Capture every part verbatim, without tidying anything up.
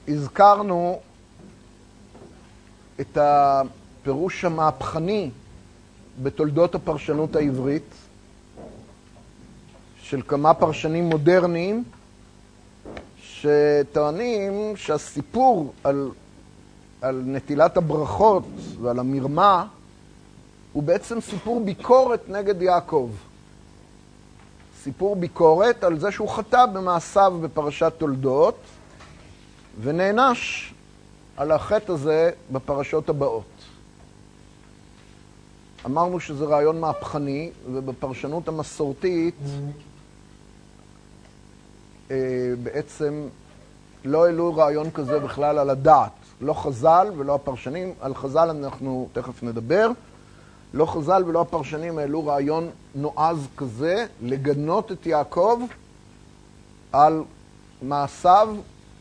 הזכרנו את הפירוש המהפכני בתולדות הפרשנות העברית של כמה פרשנים מודרניים שטוענים שהסיפור על, על נטילת הברכות ועל המרמה הוא בעצם סיפור ביקורת נגד יעקב. סיפור ביקורת על זה שהוא חטא במעשיו בפרשת תולדות ונענש על החטא הזה בפרשות הבאות. אמרנו שזה רעיון מהפכני, ובפרשנות המסורתית בעצם לא העלו רעיון כזה בכלל על הדעת. לא חז"ל ולא הפרשנים, על חז"ל אנחנו תכף נדבר, לא חז"ל ולא הפרשנים העלו רעיון נועז כזה, לגנות את יעקב על מעשיו.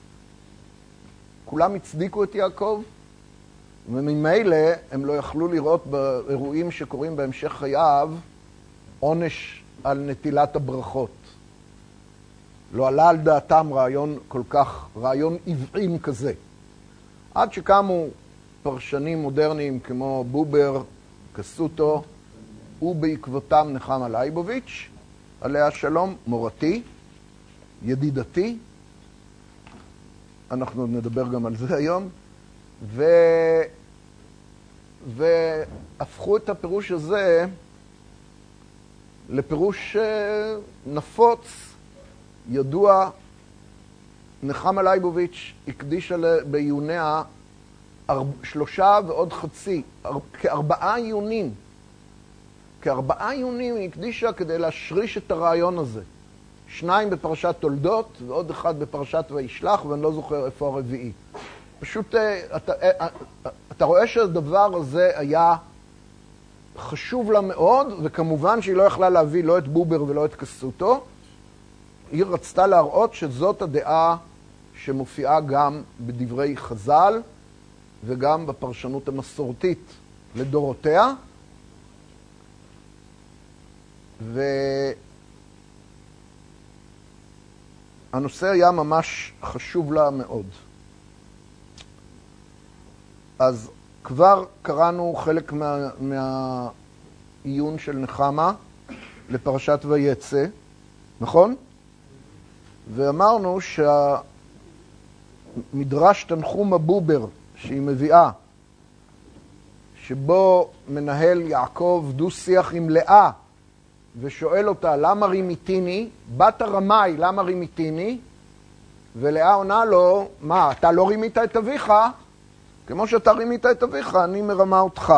כולם הצדיקו את יעקב, וממילא הם לא יכלו לראות באירועים שקורים בהמשך חייו עונש על נטילת הברכות. לא עלה על דעתם רעיון כל כך, רעיון עוועים כזה. עד שקמו פרשנים מודרניים כמו בובר, קסוטו, ובעקבותם נחמה לייבוביץ', עליה שלום, מורתי, ידידתי, אנחנו עוד נדבר גם על זה היום, ו... והפכו את הפירוש הזה לפירוש נפוץ, ידוע. נחמה לייבוביץ' הקדישה בעיוניה שלושה ועוד חצי, כארבעה עיונים. כארבעה עיונים היא הקדישה כדי להשריש את הרעיון הזה. שניים בפרשת תולדות ועוד אחד בפרשת וישלח, ואני לא זוכר איפה הרביעי. פשוט אתה, אתה רואה שהדבר הזה היה חשוב לה מאוד, וכמובן שהיא לא יכלה להביא לא את בובר ולא את קסוטו. היא רצתה להראות שזאת הדעה שמופיעה גם בדברי חז"ל וגם בפרשנות המסורתית לדורותיה. והנושא היה ממש חשוב לה מאוד. אז כבר קראנו חלק מה, מהעיון של נחמה לפרשת ויצא, נכון? ואמרנו שהמדרש תנחום הבובר שהיא מביאה, שבו מנהל יעקב דו שיח עם לאה, ושואל אותה, למה רימיתיני? בת הרמאי, למה רימיתיני? ולאה עונה לו, מה, אתה לא רימית את אביך? כמו שאתה רימית את אביך, אני מרמה אותך.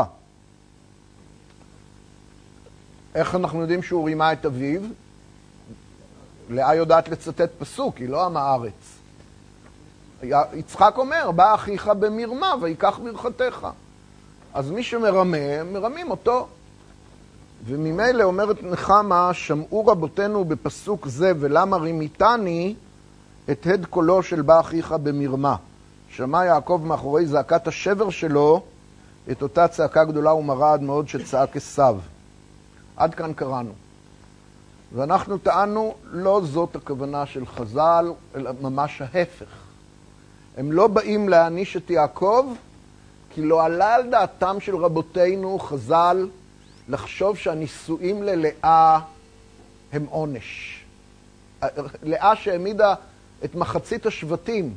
איך אנחנו יודעים שהוא רימה את אביו? לאה יודעת לצטט פסוק, היא לא עם הארץ. יצחק אומר, בא אחיך במרמה ויקח ברכתך. אז מי שמרמה, מרמים אותו. וממילא אומרת נחמה, שמעו רבותינו בפסוק זה, ולמה רימיתני את הד קולו של בא אחיך במרמה. שמע יעקב מאחורי זעקת השבר שלו, את אותה צעקה גדולה ומרה עד מאוד שצעק עשיו. עד כאן קראנו. ואנחנו טענו, לא זאת הכוונה של חז"ל, אלא ממש ההפך. הם לא באים להעניש את יעקב, כי לא עלה על דעתם של רבותינו חז"ל לחשוב שהנישואים ללאה הם עונש. לאה שהעמידה את מחצית השבטים,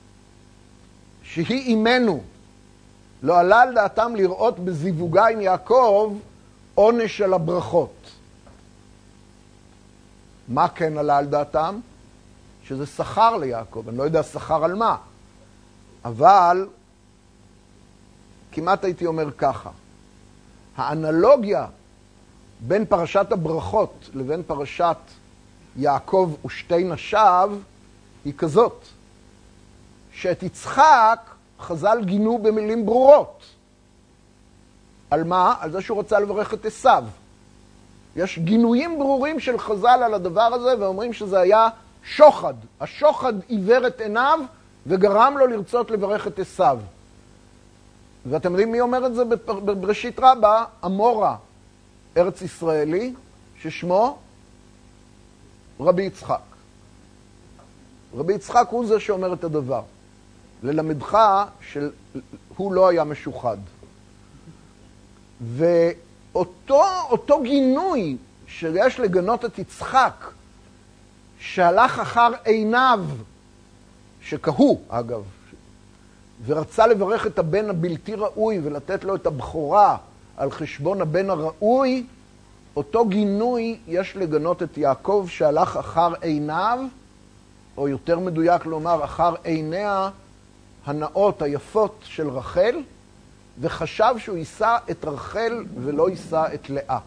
שהיא אימנו, לא עלה על דעתם לראות בזיווגה עם יעקב עונש על הברכות. מה כן עלה על דעתם? שזה שכר ליעקב, אני לא יודע שכר על מה, אבל כמעט הייתי אומר ככה, האנלוגיה בין פרשת הברכות לבין פרשת יעקב ושתי נשיו היא כזאת, שאת יצחק חז"ל גינו במילים ברורות. על מה? על זה שהוא רצה לברך את עשיו. יש גינויים ברורים של חז"ל על הדבר הזה, ואומרים שזה היה שוחד. השוחד עיוור את עיניו וגרם לו לרצות לברך את עשיו. ואתם יודעים מי אומר את זה בראשית רבה? אמורה, ארץ ישראלי, ששמו רבי יצחק. רבי יצחק הוא זה שאומר את הדבר. ללמדך שהוא לא היה משוחד. ואותו אותו גינוי שיש לגנות את יצחק, שהלך אחר עיניו, שכהו אגב, ורצה לברך את הבן הבלתי ראוי ולתת לו את הבכורה על חשבון הבן הראוי, אותו גינוי יש לגנות את יעקב שהלך אחר עיניו, או יותר מדויק לומר, אחר עיניה הנאות היפות של רחל, וחשב שהוא יישא את רחל ולא יישא את לאה.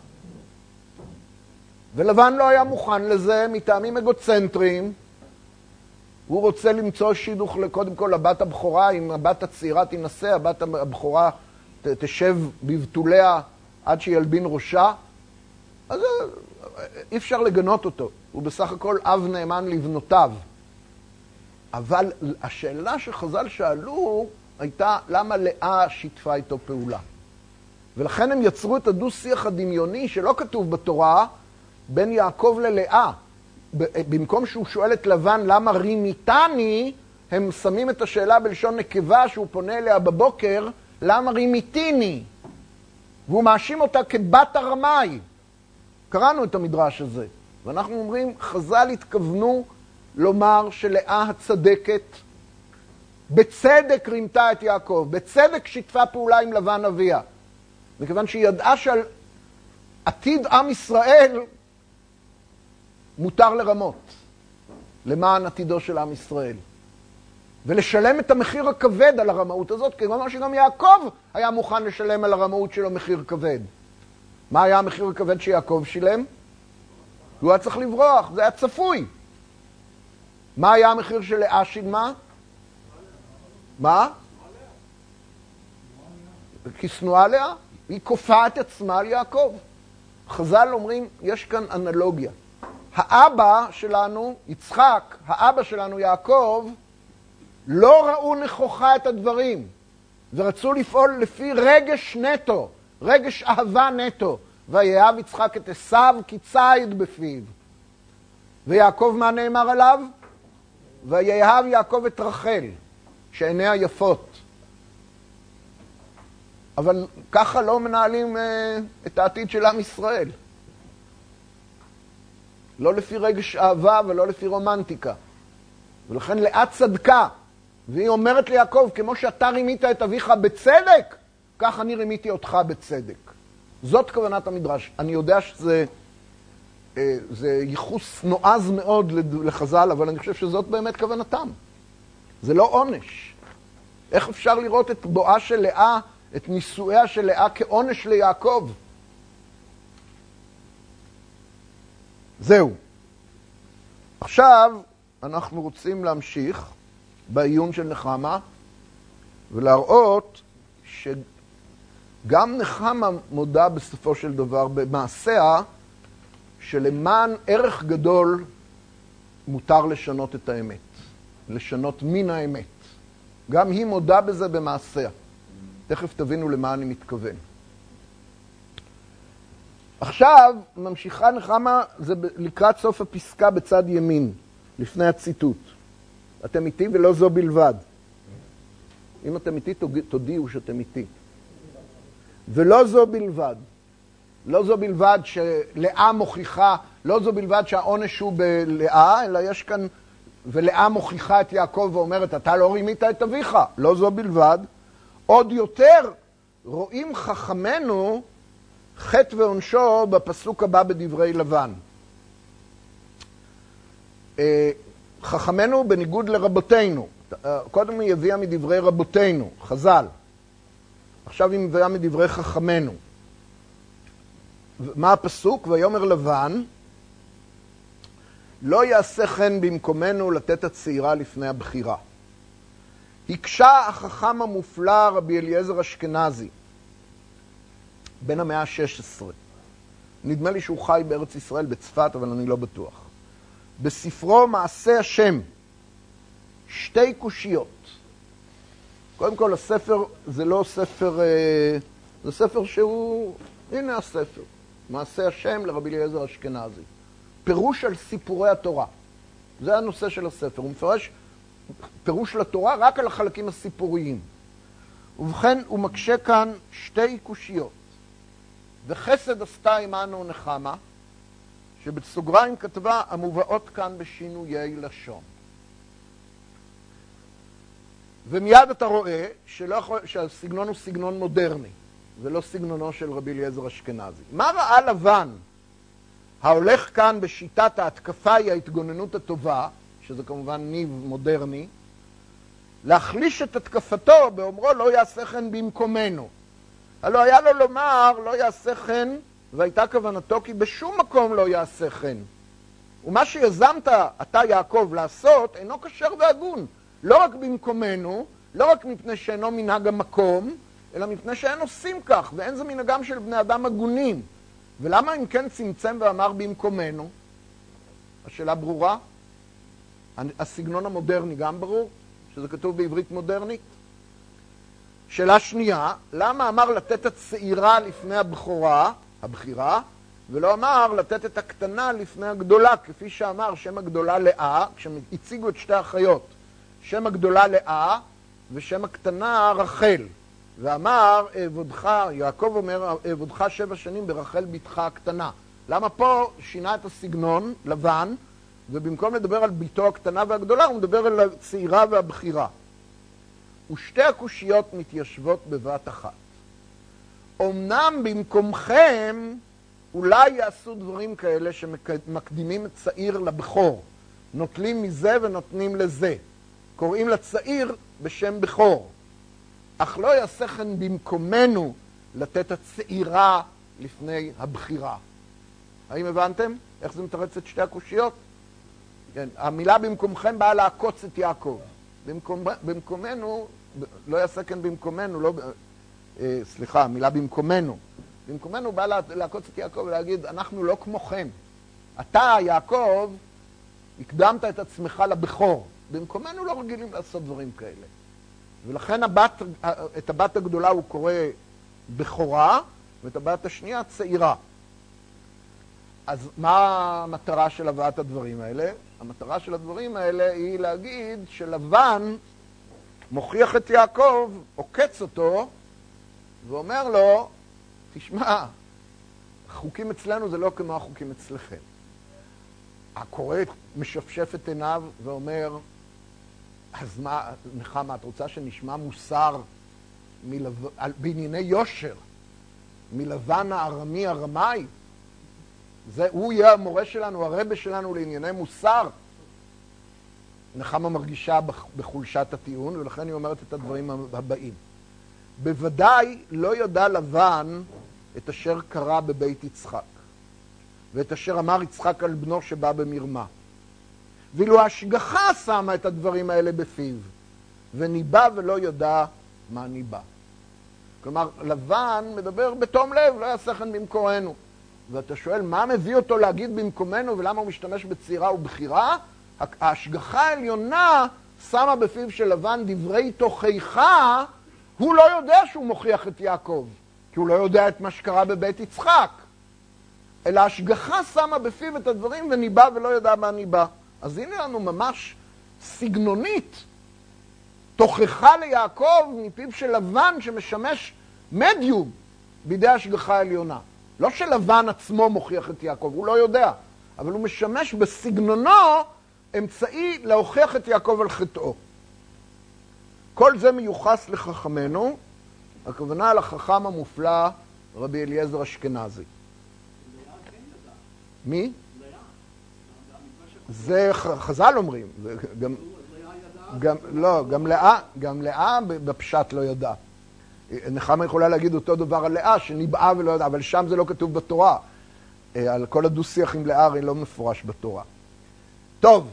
ולבן לא היה מוכן לזה מטעמים אגוצנטריים. הוא רוצה למצוא שידוך קודם כל לבת הבכורה, אם הבת הצעירה תנסה, הבת הבכורה תשב בבתוליה עד שילבין ראשה. אז אי אפשר לגנות אותו, הוא בסך הכל אב נאמן לבנותיו. אבל השאלה שחז"ל שאלו הייתה למה לאה שיתפה איתו פעולה. ולכן הם יצרו את הדו-שיח הדמיוני שלא כתוב בתורה בין יעקב ללאה. במקום שהוא שואל את לבן למה רימיתני, הם שמים את השאלה בלשון נקבה שהוא פונה אליה בבוקר, למה רימיתיני? והוא מאשים אותה כבת הרמאי. קראנו את המדרש הזה, ואנחנו אומרים, חז"ל התכוונו לומר שלאה הצדקת בצדק רימתה את יעקב, בצדק שיתפה פעולה עם לבן אביה, מכיוון שהיא ידעה שעל עתיד עם ישראל מותר לרמות, למען עתידו של עם ישראל, ולשלם את המחיר הכבד על הרמאות הזאת, כמו שגם יעקב היה מוכן לשלם על הרמאות שלו מחיר כבד. מה היה המחיר הכבד שיעקב שילם? הוא היה צריך לברוח, זה היה צפוי. מה היה המחיר של לאה שילמה? מה? כי שנואה לאה, היא כופה את עצמה על יעקב. חז"ל אומרים, יש כאן אנלוגיה. האבא שלנו, יצחק, האבא שלנו, יעקב, לא ראו נכוחה את הדברים, ורצו לפעול לפי רגש נטו, רגש אהבה נטו. ויאהב יצחק את עשיו כי ציד בפיו. ויעקב מה נאמר עליו? ויאהב יעקב את רחל, שעיניה יפות. אבל ככה לא מנהלים אה, את העתיד של עם ישראל. לא לפי רגש אהבה ולא לפי רומנטיקה. ולכן לאה צדקה, והיא אומרת ליעקב, כמו שאתה רימית את אביך בצדק, כך אני רימיתי אותך בצדק. זאת כוונת המדרש. אני יודע שזה אה, זה ייחוס נועז מאוד לחז"ל, אבל אני חושב שזאת באמת כוונתם. זה לא עונש. איך אפשר לראות את בואה של לאה, את נישואיה של לאה כעונש ליעקב? זהו. עכשיו אנחנו רוצים להמשיך בעיון של נחמה ולהראות שגם נחמה מודה בסופו של דבר במעשיה שלמען ערך גדול מותר לשנות את האמת, לשנות מן האמת. גם היא מודה בזה במעשיה. תכף תבינו למה אני מתכוון. עכשיו ממשיכה נחמה, זה לקראת סוף הפסקה בצד ימין, לפני הציטוט. אתם איתי ולא זו בלבד. אם אתם איתי, תודיעו שאתם איתי. ולא זו בלבד. לא זו בלבד שלאה מוכיחה, לא זו בלבד שהעונש הוא בלאה, אלא יש כאן, ולאה מוכיחה את יעקב ואומרת, אתה לא רימית את אביך. לא זו בלבד. עוד יותר רואים חכמנו חטא ועונשו בפסוק הבא בדברי לבן. חכמנו בניגוד לרבותינו. קודם היא הביאה מדברי רבותינו, חז"ל. עכשיו היא מביאה מדברי חכמנו. מה הפסוק? ויאמר לבן, לא יעשה כן במקומנו לתת הצעירה לפני הבחירה. הקשה החכם המופלא רבי אליעזר אשכנזי, בן המאה ה-שש עשרה. נדמה לי שהוא חי בארץ ישראל, בצפת, אבל אני לא בטוח. בספרו מעשה השם, שתי קושיות. קודם כל, הספר זה לא ספר, זה ספר שהוא, הנה הספר, מעשה השם לרבי אליעזר אשכנזי. פירוש על סיפורי התורה. זה הנושא של הספר. הוא מפרש פירוש לתורה רק על החלקים הסיפוריים. ובכן, הוא מקשה כאן שתי קושיות. וחסד עשתה עמנו נחמה, שבסוגריים כתבה המובאות כאן בשינויי לשון. ומיד אתה רואה שלא יכול, שהסגנון הוא סגנון מודרני, ולא סגנונו של רבי אליעזר אשכנזי. מה ראה לבן ההולך כאן בשיטת ההתקפה היא ההתגוננות הטובה, שזה כמובן ניב מודרני, להחליש את התקפתו באומרו לא יעשה כן במקומנו. הלא היה לו לומר לא יעשה כן, והייתה כוונתו כי בשום מקום לא יעשה כן. ומה שיזמת אתה יעקב לעשות אינו כשר והגון. לא רק במקומנו, לא רק מפני שאינו מנהג המקום, אלא מפני שאין עושים כך, ואין זה מנהגם של בני אדם הגונים. ולמה אם כן צמצם ואמר במקומנו? השאלה ברורה? הסגנון המודרני גם ברור? שזה כתוב בעברית מודרנית? שאלה שנייה, למה אמר לתת את הצעירה לפני הבכורה, הבחירה, ולא אמר לתת את הקטנה לפני הגדולה, כפי שאמר שם הגדולה לאה, כשהציגו את שתי האחיות, שם הגדולה לאה ושם הקטנה רחל. ואמר, אעבודך, יעקב אומר, אעבודך שבע שנים ברחל בתך הקטנה. למה פה שינה את הסגנון, לבן, ובמקום לדבר על ביתו הקטנה והגדולה, הוא מדבר על הצעירה והבחירה. ושתי הקושיות מתיישבות בבת אחת. אמנם במקומכם אולי יעשו דברים כאלה שמקדימים את צעיר לבכור. נוטלים מזה ונותנים לזה. קוראים לצעיר בשם בכור. אך לא יעשה כן במקומנו לתת הצעירה לפני הבחירה. האם הבנתם? איך זה מתרץ את שתי הקושיות? כן, המילה במקומכם באה לעקוץ את יעקב. במקום, במקומנו, לא יעשה כן במקומנו, לא, אה, סליחה, המילה במקומנו. במקומנו באה לעקוץ את יעקב ולהגיד, אנחנו לא כמוכם. אתה, יעקב, הקדמת את עצמך לבכור. במקומנו לא רגילים לעשות דברים כאלה. ולכן הבת, את הבת הגדולה הוא קורא בכורה, ואת הבת השנייה צעירה. אז מה המטרה של הבאת הדברים האלה? המטרה של הדברים האלה היא להגיד שלבן מוכיח את יעקב, עוקץ אותו, ואומר לו, תשמע, החוקים אצלנו זה לא כמו החוקים אצלכם. הקורא משפשף את עיניו ואומר, אז מה, נחמה, את רוצה שנשמע מוסר מלב... בענייני יושר, מלבן הארמי הרמאי? זה, הוא יהיה המורה שלנו, הרבה שלנו לענייני מוסר. נחמה מרגישה בחולשת הטיעון, ולכן היא אומרת את הדברים הבאים. בוודאי לא ידע לבן את אשר קרה בבית יצחק, ואת אשר אמר יצחק על בנו שבא במרמה. ואילו ההשגחה שמה את הדברים האלה בפיו, וניבא ולא ידע מה ניבא. כלומר, לבן מדבר בתום לב, לא יעשה כן במקורנו. ואתה שואל, מה מביא אותו להגיד במקומנו, ולמה הוא משתמש בצעירה ובחירה? ההשגחה העליונה שמה בפיו של לבן דברי תוכחה, הוא לא יודע שהוא מוכיח את יעקב, כי הוא לא יודע את מה שקרה בבית יצחק. אלא ההשגחה שמה בפיו את הדברים וניבא ולא יודע מה ניבא. אז הנה לנו ממש סגנונית, תוכחה ליעקב מפיו של לבן שמשמש מדיום בידי ההשגחה העליונה. לא שלבן עצמו מוכיח את יעקב, הוא לא יודע, אבל הוא משמש בסגנונו אמצעי להוכיח את יעקב על חטאו. כל זה מיוחס לחכמנו, הכוונה לחכם המופלא רבי אליעזר אשכנזי. מי? זה חז"ל אומרים. גם, גם, לא, גם לאה, גם לאה בפשט לא ידע. נחמה יכולה להגיד אותו דבר על לאה, שניבאה ולא ידע, אבל שם זה לא כתוב בתורה. על כל הדו-שיח עם לאה הרי לא מפורש בתורה. טוב,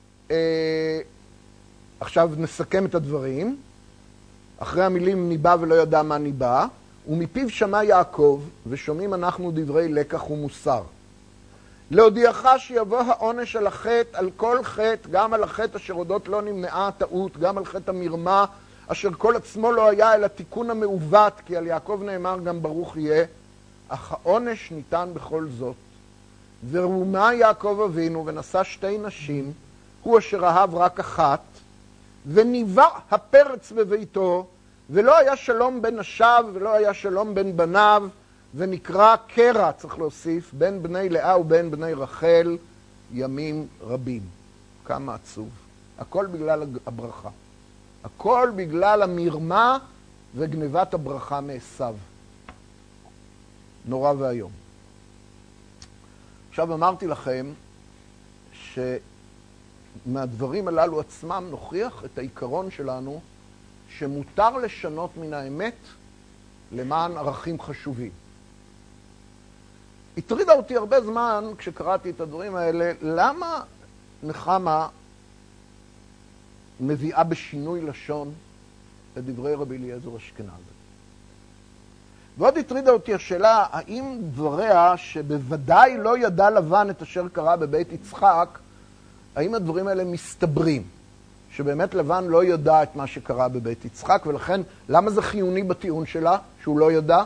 עכשיו נסכם את הדברים. אחרי המילים ניבא ולא ידע מה ניבא, ומפיו שמע יעקב, ושומעים אנחנו דברי לקח ומוסר. להודיעך שיבוא העונש על החטא, על כל חטא, גם על החטא אשר עודות לא נמנעה הטעות, גם על חטא המרמה, אשר כל עצמו לא היה אלא תיקון המעוות, כי על יעקב נאמר גם ברוך יהיה, אך העונש ניתן בכל זאת. ורומה יעקב אבינו ונשא שתי נשים, הוא אשר אהב רק אחת, וניבא הפרץ בביתו, ולא היה שלום בין נשיו, ולא היה שלום בין בניו, ונקרא קרע, צריך להוסיף, בין בני לאה ובין בני רחל, ימים רבים. כמה עצוב. הכל בגלל הברכה. הכל בגלל המרמה וגנבת הברכה מעשיו. נורא והיום. עכשיו אמרתי לכם שמהדברים הללו עצמם נוכיח את העיקרון שלנו שמותר לשנות מן האמת למען ערכים חשובים. הטרידה אותי הרבה זמן כשקראתי את הדברים האלה, למה נחמה מביאה בשינוי לשון את דברי רבי אליעזר אשכנזי. ועוד הטרידה אותי השאלה, האם דבריה שבוודאי לא ידע לבן את אשר קרה בבית יצחק, האם הדברים האלה מסתברים? שבאמת לבן לא ידע את מה שקרה בבית יצחק, ולכן למה זה חיוני בטיעון שלה שהוא לא ידע?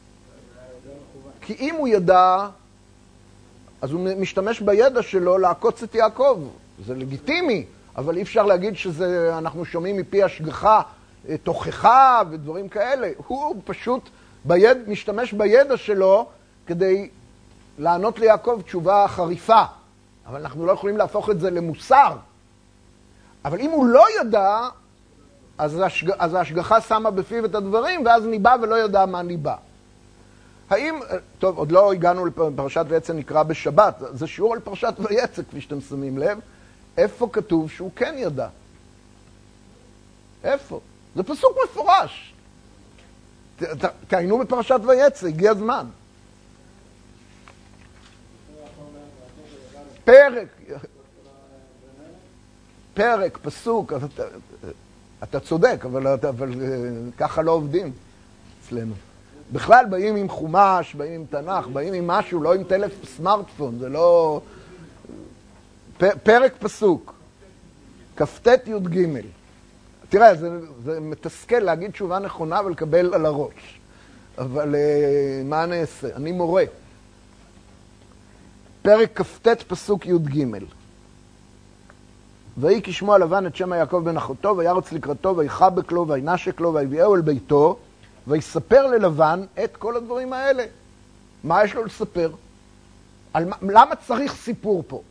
כי אם הוא ידע, אז הוא משתמש בידע שלו לעקוץ את יעקב. זה לגיטימי, אבל אי אפשר להגיד שאנחנו שומעים מפי השגחה, תוכחה ודברים כאלה. הוא פשוט ביד, משתמש בידע שלו כדי לענות ליעקב תשובה חריפה. אבל אנחנו לא יכולים להפוך את זה למוסר. אבל אם הוא לא ידע, אז, השג... אז ההשגחה שמה בפיו את הדברים, ואז ניבא ולא ידע מה ניבא. האם, טוב, עוד לא הגענו לפרשת ויצא נקרא בשבת, זה שיעור על פרשת ויצא, כפי שאתם שמים לב, איפה כתוב שהוא כן ידע? איפה? זה פסוק מפורש. ת, ת, תעיינו בפרשת ויצא, הגיע הזמן. פרק, פרק, פסוק, אתה, אתה צודק, אבל, אבל ככה לא עובדים אצלנו. בכלל באים עם חומש, באים עם תנ"ך, באים עם משהו, לא עם טלף סמארטפון, זה לא... פ, פרק פסוק, כ"ט י"ג. תראה, זה, זה מתסכל להגיד תשובה נכונה ולקבל על הראש. אבל מה אני אעשה? אני מורה. פרק כ"ט פסוק י"ג. ויהי כשמוע לבן את שם יעקב בן אחותו, וירץ לקראתו, ויחבק לו, וינשק לו, ויביאהו אל ביתו, ויספר ללבן את כל הדברים האלה. מה יש לו לספר? על מה, למה צריך סיפור פה?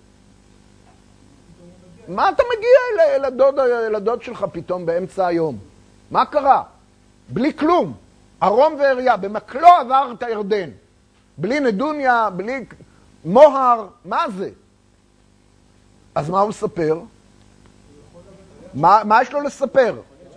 מה אתה מגיע אל, אל, הדוד, אל הדוד שלך פתאום באמצע היום? מה קרה? בלי כלום. ארום ועריה, במקלו עבר את הירדן. בלי נדוניה, בלי מוהר, מה זה? אז מה הוא מספר? מה, מה יש לו לספר?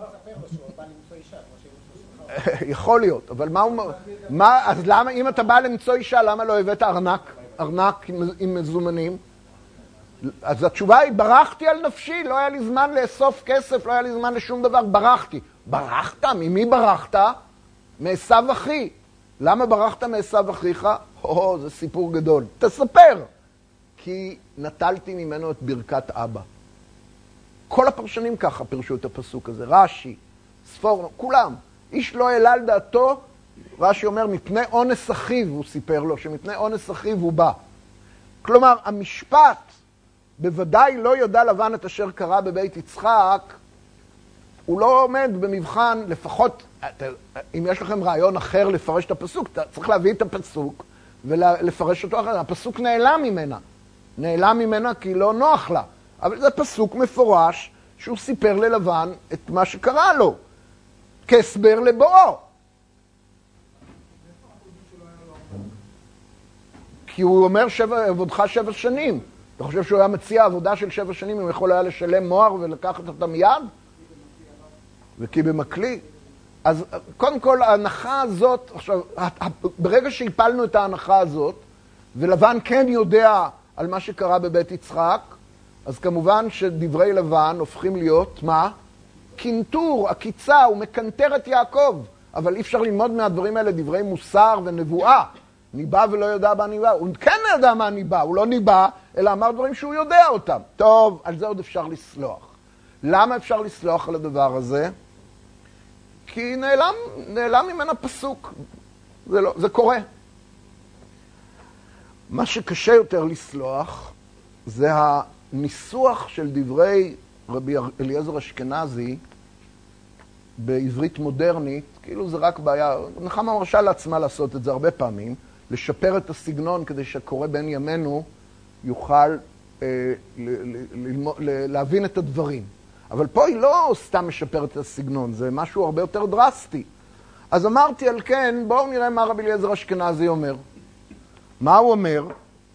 יכול להיות, אבל מה הוא... מה, אז למה, אם אתה בא למצוא אישה, למה לא הבאת ארנק? ארנק עם, עם מזומנים? אז התשובה היא, ברחתי על נפשי, לא היה לי זמן לאסוף כסף, לא היה לי זמן לשום דבר, ברחתי. ברחת? ממי ברחת? מעשיו אחי. למה ברחת מעשיו אחיך? או, זה סיפור גדול. תספר. כי נטלתי ממנו את ברכת אבא. כל הפרשנים ככה פירשו את הפסוק הזה. רש"י, ספורנו, כולם. איש לא העלה על דעתו, רש"י אומר, מפני אונס אחיו, הוא סיפר לו, שמפני אונס אחיו הוא בא. כלומר, המשפט, בוודאי לא יודע לבן את אשר קרה בבית יצחק, הוא לא עומד במבחן, לפחות, אם יש לכם רעיון אחר לפרש את הפסוק, צריך להביא את הפסוק ולפרש אותו אחר. הפסוק נעלם ממנה. נעלם ממנה כי לא נוח לה. אבל זה פסוק מפורש שהוא סיפר ללבן את מה שקרה לו. כהסבר לבואו. כי הוא אומר שבע, עבודך שבע שנים. אתה חושב שהוא היה מציע עבודה של שבע שנים, הוא יכול היה לשלם מוהר ולקחת אותה מיד? וכי במקלי. אז קודם כל ההנחה הזאת, עכשיו, ברגע שהפלנו את ההנחה הזאת, ולבן כן יודע על מה שקרה בבית יצחק, אז כמובן שדברי לבן הופכים להיות, מה? קינטור, עקיצה, הוא מקנטר את יעקב. אבל אי אפשר ללמוד מהדברים האלה דברי מוסר ונבואה. ניבא ולא יודע מה ניבא. הוא כן יודע מה ניבא, הוא לא ניבא, אלא אמר דברים שהוא יודע אותם. טוב, על זה עוד אפשר לסלוח. למה אפשר לסלוח על הדבר הזה? כי נעלם, נעלם ממנה פסוק. זה, לא, זה קורה. מה שקשה יותר לסלוח זה הניסוח של דברי רבי אליעזר אשכנזי, בעברית מודרנית, כאילו זה רק בעיה, נחמה מרשה לעצמה לעשות את זה הרבה פעמים, לשפר את הסגנון כדי שהקורא בן ימינו יוכל אה, ל- ל- ל- להבין את הדברים. אבל פה היא לא סתם משפרת את הסגנון, זה משהו הרבה יותר דרסטי. אז אמרתי על כן, בואו נראה מה רבי אליעזר אשכנזי אומר. מה הוא אומר?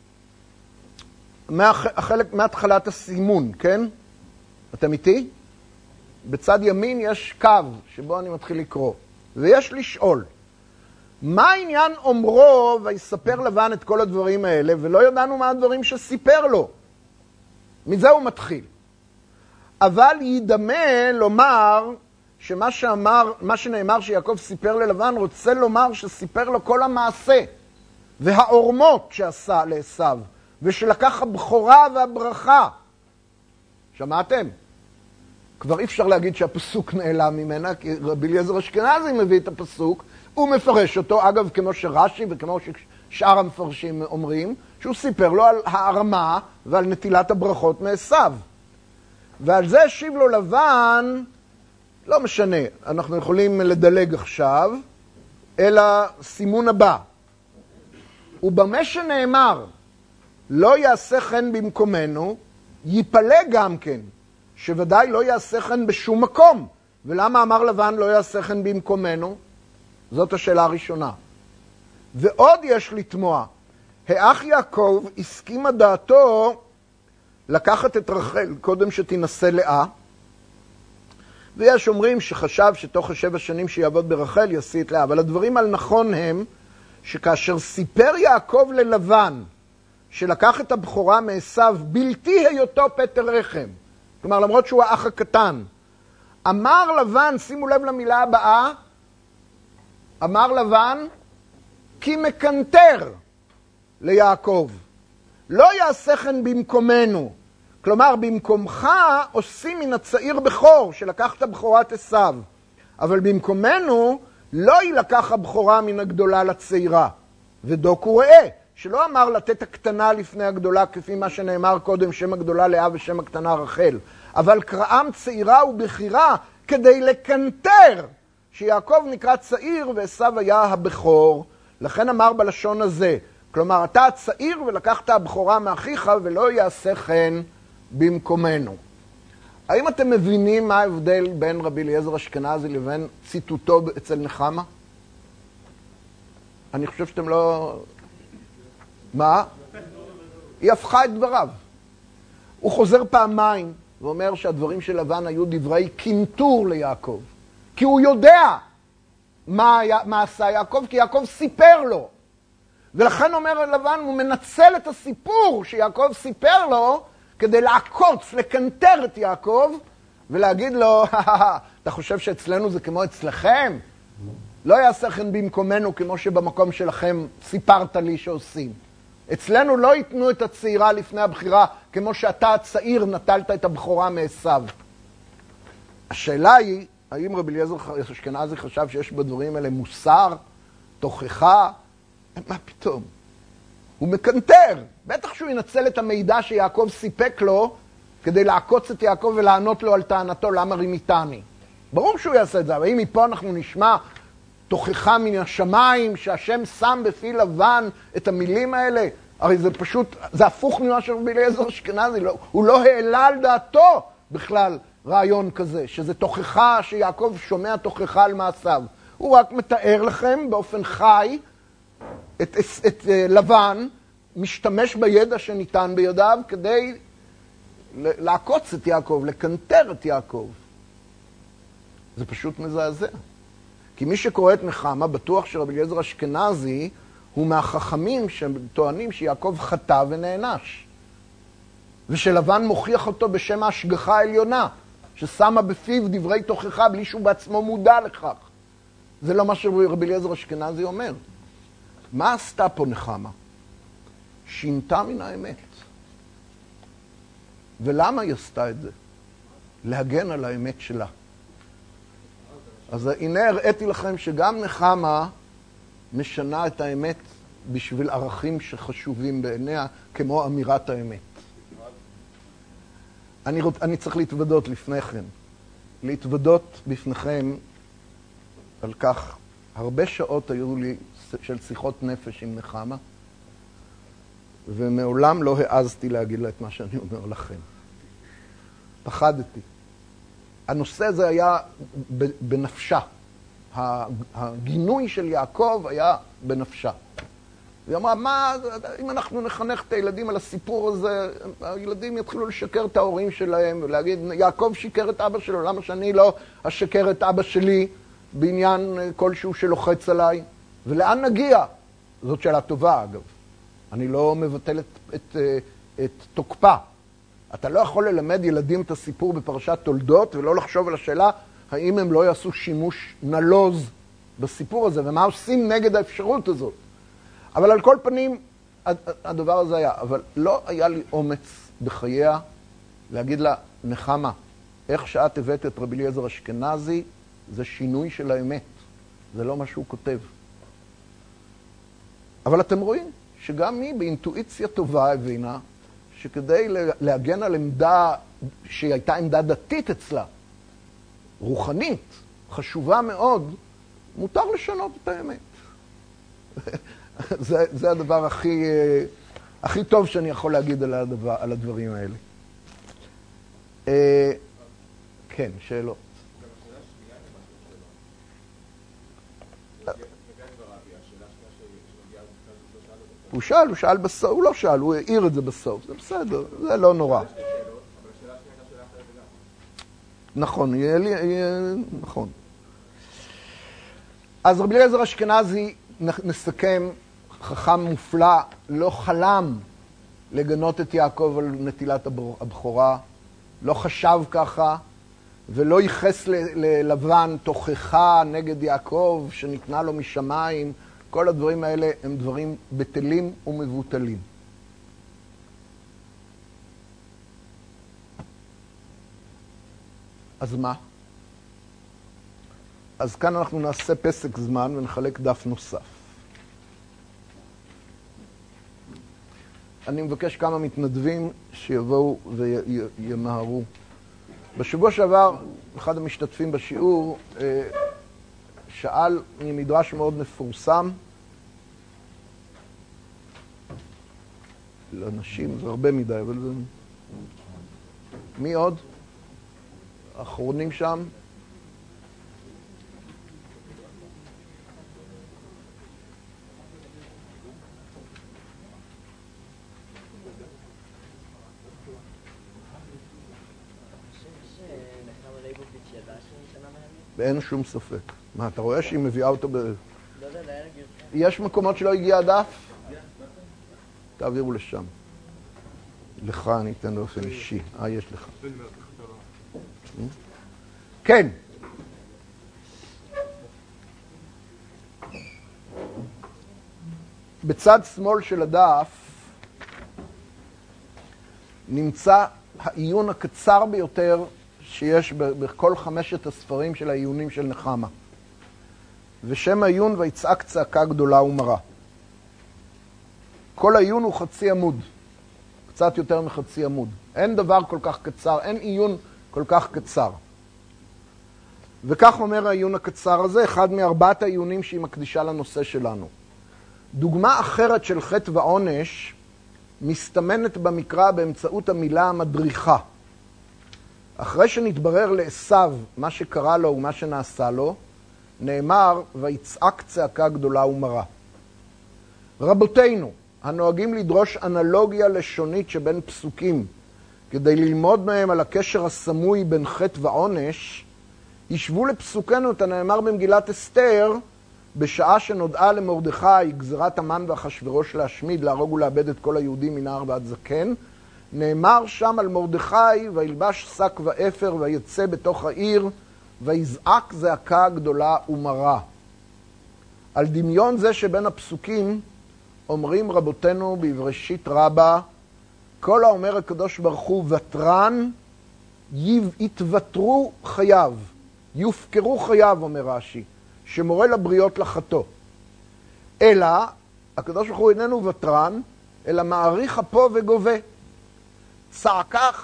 מהחלק, מהתחלת הסימון, כן? אתם איתי? בצד ימין יש קו שבו אני מתחיל לקרוא, ויש לשאול. מה העניין אומרו ויספר לבן את כל הדברים האלה, ולא ידענו מה הדברים שסיפר לו? מזה הוא מתחיל. אבל ידמה לומר שמה שאמר, מה שנאמר שיעקב סיפר ללבן, רוצה לומר שסיפר לו כל המעשה והעורמות שעשה לעשיו, ושלקח הבכורה והברכה. שמעתם? כבר אי אפשר להגיד שהפסוק נעלם ממנה, כי רבי אליעזר אשכנזי מביא את הפסוק, הוא מפרש אותו, אגב, כמו שרש"י וכמו ששאר המפרשים אומרים, שהוא סיפר לו על הערמה ועל נטילת הברכות מעשיו. ועל זה השיב לו לבן, לא משנה, אנחנו יכולים לדלג עכשיו, אלא סימון הבא. ובמה שנאמר, לא יעשה חן במקומנו, ייפלא גם כן, שוודאי לא יעשה חן בשום מקום. ולמה אמר לבן לא יעשה חן במקומנו? זאת השאלה הראשונה. ועוד יש לתמוע, האח יעקב הסכימה דעתו לקחת את רחל קודם שתנסה לאה, ויש אומרים שחשב שתוך השבע שנים שיעבוד ברחל ישיא את לאה, אבל הדברים על נכון הם שכאשר סיפר יעקב ללבן שלקח את הבכורה מעשיו בלתי היותו פטר רחם, כלומר למרות שהוא האח הקטן, אמר לבן, שימו לב למילה הבאה, אמר לבן כי מקנטר ליעקב, לא יעשה כן במקומנו, כלומר במקומך עושים מן הצעיר בכור שלקח את הבכורת עשיו, אבל במקומנו לא ילקח הבכורה מן הגדולה לצעירה. ודוק הוא ראה, שלא אמר לתת הקטנה לפני הגדולה כפי מה שנאמר קודם, שם הגדולה לאה ושם הקטנה רחל, אבל קראם צעירה ובכירה כדי לקנטר שיעקב נקרא צעיר ועשיו היה הבכור, לכן אמר בלשון הזה, כלומר אתה הצעיר ולקחת הבכורה מאחיך ולא יעשה כן במקומנו. האם אתם מבינים מה ההבדל בין רבי אליעזר אשכנזי לבין ציטוטו אצל נחמה? אני חושב שאתם לא... מה? היא הפכה את דבריו. הוא חוזר פעמיים ואומר שהדברים של לבן היו דברי קינטור ליעקב. כי הוא יודע מה, היה, מה עשה יעקב, כי יעקב סיפר לו. ולכן אומר לבן, הוא מנצל את הסיפור שיעקב סיפר לו, כדי לעקוץ, לקנטר את יעקב, ולהגיד לו, אתה חושב שאצלנו זה כמו אצלכם? לא יעשה כן במקומנו כמו שבמקום שלכם סיפרת לי שעושים. אצלנו לא ייתנו את הצעירה לפני הבחירה, כמו שאתה הצעיר נטלת את הבכורה מעשיו. השאלה היא, האם רבי אליעזר אשכנזי חשב שיש בדברים האלה מוסר, תוכחה? מה פתאום? הוא מקנטר. בטח שהוא ינצל את המידע שיעקב סיפק לו, כדי לעקוץ את יעקב ולענות לו על טענתו, למה רימיתני. ברור שהוא יעשה את זה, אבל אם מפה אנחנו נשמע תוכחה מן השמיים, שהשם שם בפי לבן את המילים האלה, הרי זה פשוט, זה הפוך ממה של רבי אליעזר אשכנזי, לא, הוא לא העלה על דעתו בכלל רעיון כזה, שזה תוכחה שיעקב שומע תוכחה על מעשיו. הוא רק מתאר לכם באופן חי, את, את, את לבן משתמש בידע שניתן בידיו כדי לעקוץ את יעקב, לקנטר את יעקב. זה פשוט מזעזע. כי מי שקורא את נחמה בטוח שרבי אליעזר אשכנזי הוא מהחכמים שטוענים שיעקב חטא ונענש. ושלבן מוכיח אותו בשם ההשגחה העליונה, ששמה בפיו דברי תוכחה בלי שהוא בעצמו מודע לכך. זה לא מה שרבי אליעזר אשכנזי אומר. מה עשתה פה נחמה? שינתה מן האמת. ולמה היא עשתה את זה? להגן על האמת שלה. אז הנה הראיתי לכם שגם נחמה משנה את האמת בשביל ערכים שחשובים בעיניה, כמו אמירת האמת. אני, רוצ, אני צריך להתוודות לפני כן. להתוודות בפניכם על כך. הרבה שעות היו לי של שיחות נפש עם נחמה, ומעולם לא העזתי להגיד לה את מה שאני אומר לכם. פחדתי. הנושא הזה היה בנפשה. הגינוי של יעקב היה בנפשה. היא אמרה, מה, אם אנחנו נחנך את הילדים על הסיפור הזה, הילדים יתחילו לשקר את ההורים שלהם, ולהגיד, יעקב שיקר את אבא שלו, למה שאני לא אשקר את אבא שלי בעניין כלשהו שלוחץ עליי? ולאן נגיע? זאת שאלה טובה, אגב. אני לא מבטל את, את, את תוקפה. אתה לא יכול ללמד ילדים את הסיפור בפרשת תולדות, ולא לחשוב על השאלה, האם הם לא יעשו שימוש נלוז בסיפור הזה, ומה עושים נגד האפשרות הזאת. אבל על כל פנים, הדבר הזה היה. אבל לא היה לי אומץ בחייה להגיד לה, נחמה, איך שאת הבאת את רבי אליעזר אשכנזי, זה שינוי של האמת. זה לא מה שהוא כותב. אבל אתם רואים שגם היא באינטואיציה טובה הבינה, שכדי להגן על עמדה שהייתה עמדה דתית אצלה, רוחנית, חשובה מאוד, מותר לשנות את האמת. זה, זה הדבר הכי, הכי טוב שאני יכול להגיד על, הדבר, על הדברים האלה. כן, שאלות. הוא שאל, הוא שאל בסוף, הוא לא שאל, הוא העיר את זה בסוף, זה בסדר, זה לא נורא. נכון, יהיה לי, נכון. אז רבי אליעזר אשכנזי, נסכם, חכם מופלא, לא חלם לגנות את יעקב על נטילת הבכורה, לא חשב ככה, ולא ייחס ללבן תוכחה נגד יעקב שניתנה לו משמיים. כל הדברים האלה הם דברים בטלים ומבוטלים. אז מה? אז כאן אנחנו נעשה פסק זמן ונחלק דף נוסף. אני מבקש כמה מתנדבים שיבואו וימהרו. בשבוע שעבר, אחד המשתתפים בשיעור שאל ממדרש מאוד מפורסם, לאנשים, זה הרבה מדי, אבל זה... מי עוד? האחרונים שם? ואין שום ספק. מה, אתה רואה שהיא מביאה אותו ב... יש מקומות שלא הגיע הדף? תעבירו לשם. לך אני אתן באופן אישי. אה, יש לך. כן. בצד שמאל של הדף נמצא העיון הקצר ביותר שיש בכל חמשת הספרים של העיונים של נחמה. ושם העיון ויצעק צעקה גדולה ומרה. כל העיון הוא חצי עמוד, קצת יותר מחצי עמוד. אין דבר כל כך קצר, אין עיון כל כך קצר. וכך אומר העיון הקצר הזה, אחד מארבעת העיונים שהיא מקדישה לנושא שלנו. דוגמה אחרת של חטא ועונש מסתמנת במקרא באמצעות המילה המדריכה. אחרי שנתברר לעשיו מה שקרה לו ומה שנעשה לו, נאמר, ויצעק צעקה גדולה ומרה. רבותינו, הנוהגים לדרוש אנלוגיה לשונית שבין פסוקים, כדי ללמוד מהם על הקשר הסמוי בין חטא ועונש, ישבו לפסוקנו את הנאמר במגילת אסתר, בשעה שנודעה למרדכי גזירת המן ואחשוורוש להשמיד, להרוג ולאבד את כל היהודים מנער ועד זקן, נאמר שם על מרדכי, וילבש שק ואפר ויצא בתוך העיר, ויזעק זעקה גדולה ומרה. על דמיון זה שבין הפסוקים אומרים רבותינו בבראשית רבה, כל האומר הקדוש ברוך הוא ותרן, יתוותרו חייו, יופקרו חייו, אומר רש"י, שמורה לבריות לחטוא. אלא, הקדוש ברוך הוא איננו ותרן, אלא מעריך אפו וגובה. צעקה אחת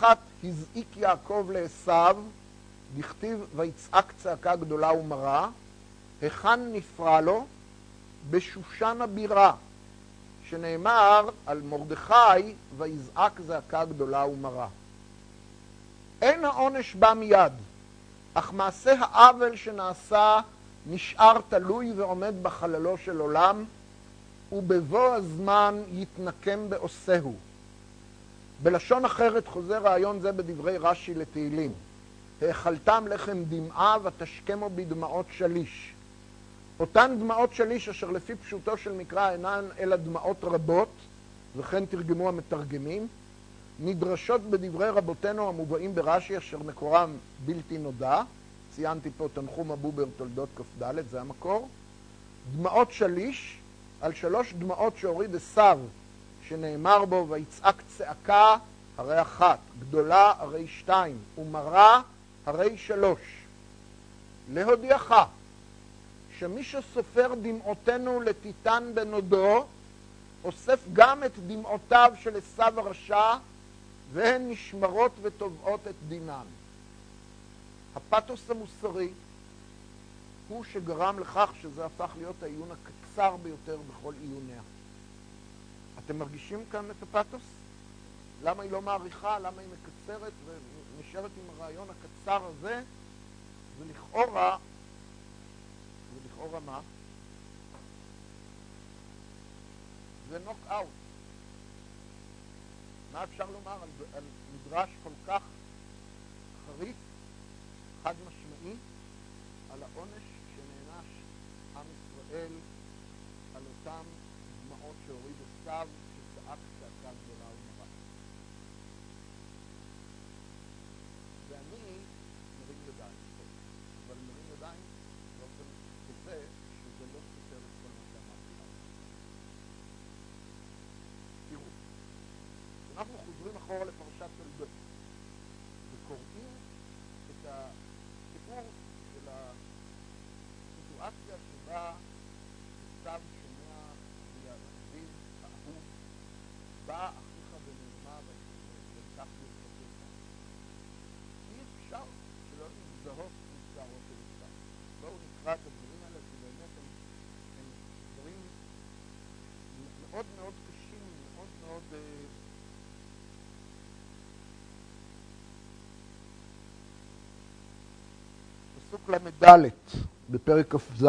הזעיק יעקב לעשיו, דכתיב ויצעק צעקה גדולה ומרה, היכן נפרע לו? בשושן הבירה, שנאמר על מרדכי ויזעק זעקה גדולה ומרה. אין העונש בא מיד, אך מעשה העוול שנעשה נשאר תלוי ועומד בחללו של עולם, ובבוא הזמן יתנקם בעושהו. בלשון אחרת חוזר רעיון זה בדברי רש"י לתהילים. האכלתם לחם דמעה ותשכמו בדמעות שליש. אותן דמעות שליש אשר לפי פשוטו של מקרא אינן אלא דמעות רבות, וכן תרגמו המתרגמים, נדרשות בדברי רבותינו המובאים ברש"י אשר מקורם בלתי נודע. ציינתי פה תנחום הבובר תולדות כ"ד, זה המקור. דמעות שליש על שלוש דמעות שהוריד עשיו, שנאמר בו ויצעק צעקה הרי אחת, גדולה הרי שתיים, ומרה הרי שלוש. להודיעך שמי שסופר דמעותינו לטיטן בנודו, אוסף גם את דמעותיו של עשיו הרשע, והן נשמרות ותובעות את דינן. הפתוס המוסרי הוא שגרם לכך שזה הפך להיות העיון הקצר ביותר בכל עיוניה. אתם מרגישים כאן את הפתוס? למה היא לא מעריכה? למה היא מקצרת ונשארת עם הרעיון הקצר הזה? ולכאורה, ולכאורה מה? זה נוק אאוט. מה אפשר לומר על, על מדרש כל כך חריף, חד משמעי, על העונש שנענש עם ישראל על אותם דמעות שהוריד עשיו שצעק צעקה גדולה ומרה. ואני מרים ידיים, אבל מרים ידיים באופן כזה שזה לא סותר את כל מה שאמרתי לנו. תראו, אנחנו חוזרים אחורה לפרשת תולדות וקוראים את הסיפור של הסיטואציה שבה עשיו שומע ויעזיב האהוב, בא אחיך במרמה ולקח ברכתך. אי אפשר שלא להזדהות עם צערו של עשיו. בואו נקרא את הדברים האלה, כי באמת הם, הם דברים מאוד מאוד קשים, מאוד מאוד... פסוק למד בפרק כ"ז.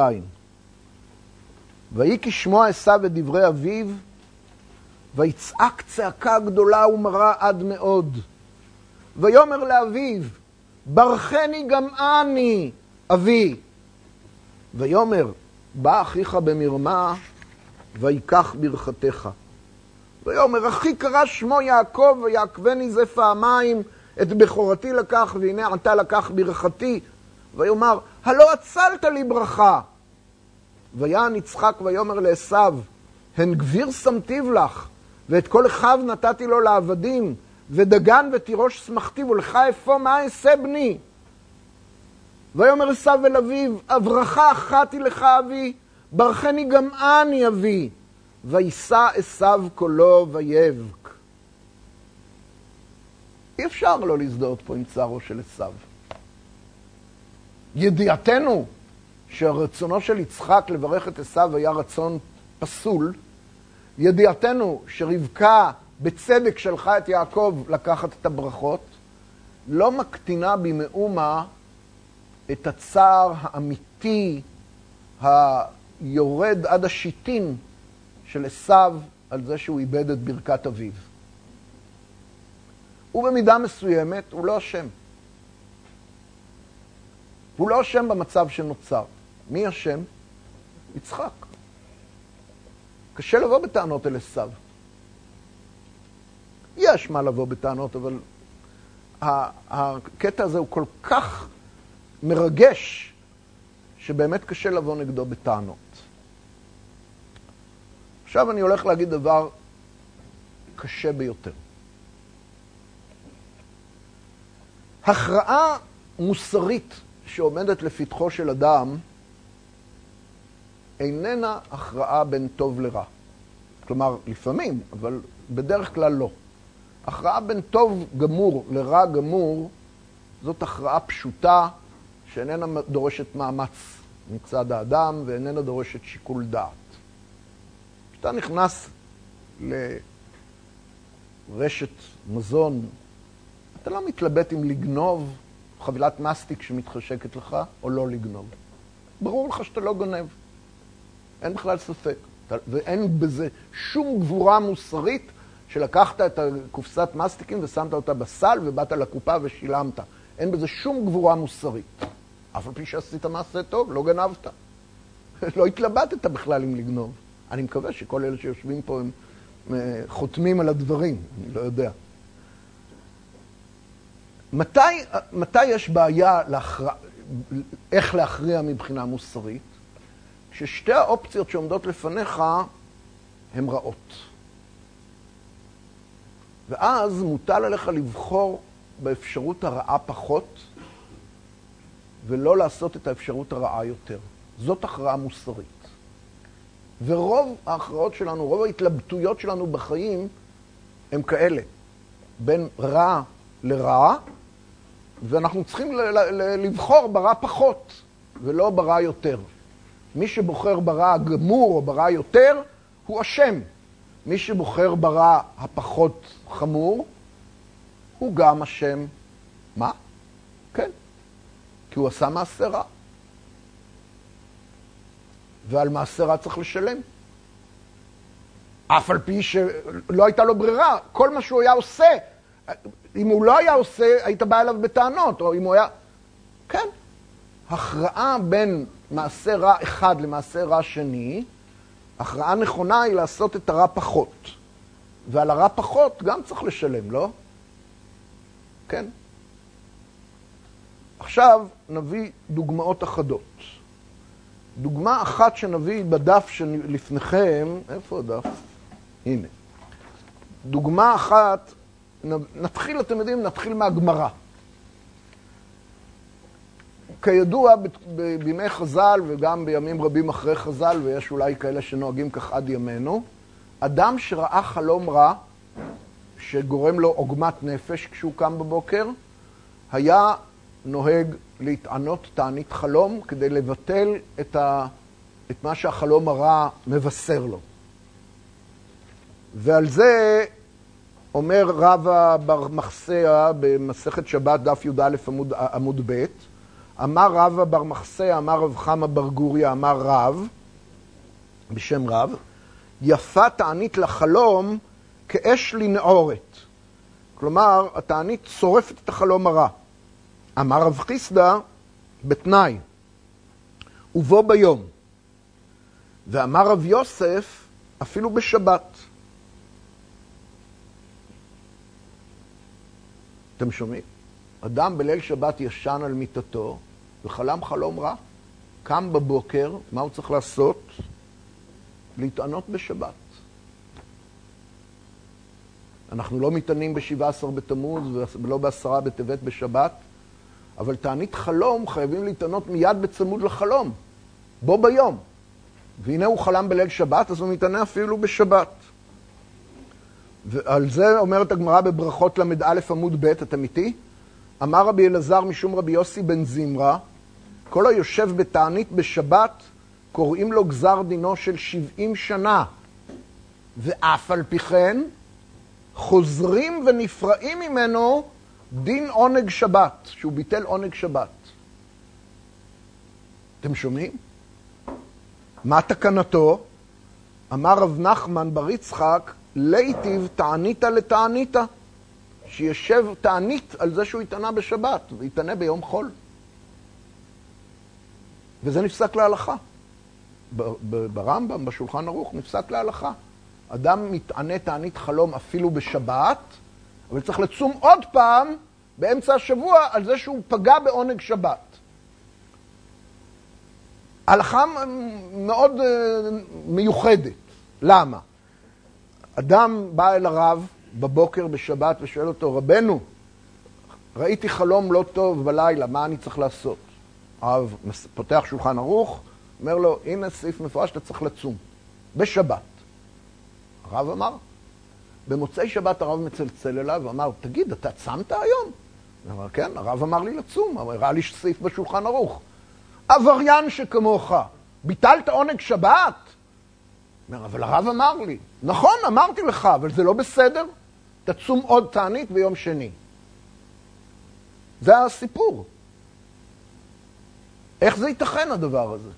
ויהי כשמוע עשיו את דברי אביו, ויצעק צעקה גדולה ומרה עד מאוד. ויאמר לאביו, ברכני גם אני, אבי. ויאמר, בא אחיך במרמה, ויקח ברכתך. ויאמר, אחי קרא שמו יעקב, ויעקבני זה פעמיים, את בכורתי לקח, והנה עתה לקח ברכתי. ויאמר, הלא הצלת לי ברכה. ויען יצחק ויאמר לעשיו, הן גביר שמתיו לך, ואת כל אחיו נתתי לו לעבדים, ודגן ותירוש שמחתיו, ולך אפוא מה אעשה בני? ויאמר עשיו אל אביו, הברכה אחת היא לך אבי, ברכני גם אני אבי. וישא עשיו קולו ויבך. אי אפשר לא להזדהות פה עם צערו של עשיו. ידיעתנו שהרצונו של יצחק לברך את עשיו היה רצון פסול, ידיעתנו שרבקה בצדק שלחה את יעקב לקחת את הברכות, לא מקטינה במאומה את הצער האמיתי היורד עד השיטין של עשיו על זה שהוא איבד את ברכת אביו. ובמידה מסוימת הוא לא אשם. הוא לא אשם במצב שנוצר. מי אשם? יצחק. קשה לבוא בטענות אל עשיו. יש מה לבוא בטענות, אבל הקטע הזה הוא כל כך מרגש, שבאמת קשה לבוא נגדו בטענות. עכשיו אני הולך להגיד דבר קשה ביותר. הכרעה מוסרית שעומדת לפתחו של אדם איננה הכרעה בין טוב לרע. כלומר, לפעמים, אבל בדרך כלל לא. הכרעה בין טוב גמור לרע גמור, זאת הכרעה פשוטה שאיננה דורשת מאמץ מצד האדם ואיננה דורשת שיקול דעת. כשאתה נכנס לרשת מזון, אתה לא מתלבט אם לגנוב חבילת מסטיק שמתחשקת לך או לא לגנוב. ברור לך שאתה לא גונב. אין בכלל ספק. ואין בזה שום גבורה מוסרית שלקחת את הקופסת מסטיקים ושמת אותה בסל ובאת לקופה ושילמת. אין בזה שום גבורה מוסרית. אף על פי שעשית מעשה טוב, לא גנבת. לא התלבטת בכלל אם לגנוב. אני מקווה שכל אלה שיושבים פה הם חותמים על הדברים, אני לא יודע. מתי, מתי יש בעיה להכרע, איך להכריע מבחינה מוסרית? כששתי האופציות שעומדות לפניך הן רעות. ואז מוטל עליך לבחור באפשרות הרעה פחות, ולא לעשות את האפשרות הרעה יותר. זאת הכרעה מוסרית. ורוב ההכרעות שלנו, רוב ההתלבטויות שלנו בחיים, הם כאלה. בין רע לרע, ואנחנו צריכים לבחור ברע פחות, ולא ברע יותר. מי שבוחר ברע גמור או ברע יותר, הוא אשם. מי שבוחר ברע הפחות חמור, הוא גם אשם. מה? כן. כי הוא עשה מעשה רע. ועל מעשה רע צריך לשלם. אף על פי שלא הייתה לו ברירה. כל מה שהוא היה עושה, אם הוא לא היה עושה, היית בא אליו בטענות. או אם הוא היה... כן. הכרעה בין מעשה רע אחד למעשה רע שני, הכרעה נכונה היא לעשות את הרע פחות. ועל הרע פחות גם צריך לשלם, לא? כן. עכשיו נביא דוגמאות אחדות. דוגמה אחת שנביא בדף שלפניכם, איפה הדף? הנה. דוגמה אחת, נתחיל, אתם יודעים, נתחיל מהגמרא. כידוע, בימי חז"ל וגם בימים רבים אחרי חז"ל, ויש אולי כאלה שנוהגים כך עד ימינו, אדם שראה חלום רע, שגורם לו עוגמת נפש כשהוא קם בבוקר, היה נוהג להתענות תענית חלום כדי לבטל את, ה... את מה שהחלום הרע מבשר לו. ועל זה אומר רבא בר מחסיה במסכת שבת דף י"א עמוד, עמוד ב', אמר רבא בר מחסיה, אמר רב חמא בר גוריה, אמר רב, בשם רב, יפה תענית לחלום כאש לנעורת. כלומר, התענית שורפת את החלום הרע. אמר רב חיסדא בתנאי, ובו ביום. ואמר רב יוסף אפילו בשבת. אתם שומעים? אדם בליל שבת ישן על מיטתו וחלם חלום רע. קם בבוקר, מה הוא צריך לעשות? להתענות בשבת. אנחנו לא מתענים ב-שבעה עשר בתמוז ולא בעשרה בטבת בשבת, אבל תענית חלום חייבים להתענות מיד בצמוד לחלום, בו ביום. והנה הוא חלם בליל שבת, אז הוא מתענה אפילו בשבת. ועל זה אומרת הגמרא בברכות למד א' עמוד ב', אתם איתי? אמר רבי אלעזר משום רבי יוסי בן זמרה, כל היושב בתענית בשבת, קוראים לו גזר דינו של שבעים שנה. ואף על פי כן, חוזרים ונפרעים ממנו דין עונג שבת, שהוא ביטל עונג שבת. אתם שומעים? מה תקנתו? אמר רב נחמן בר יצחק, ליטיב תענית לתענית, שישב תענית על זה שהוא יתענה בשבת, ויתענה ביום חול. וזה נפסק להלכה. ברמב"ם, בשולחן ערוך, נפסק להלכה. אדם מתענה תענית חלום אפילו בשבת, אבל צריך לצום עוד פעם באמצע השבוע על זה שהוא פגע בעונג שבת. הלכה מאוד מיוחדת. למה? אדם בא אל הרב בבוקר בשבת ושואל אותו, רבנו, ראיתי חלום לא טוב בלילה, מה אני צריך לעשות? הרב פותח שולחן ערוך, אומר לו, הנה סעיף מפורש, אתה צריך לצום, בשבת. הרב אמר, במוצאי שבת הרב מצלצל אליו ואמר, תגיד, אתה צמת היום? הוא אמר, כן, הרב אמר לי לצום, הראה לי סעיף בשולחן ערוך. עבריין שכמוך, ביטלת עונג שבת? אומר, אבל הרב אמר לי. נכון, אמרתי לך, אבל זה לא בסדר. תצום עוד תענית ביום שני. זה הסיפור. איך זה ייתכן הדבר הזה?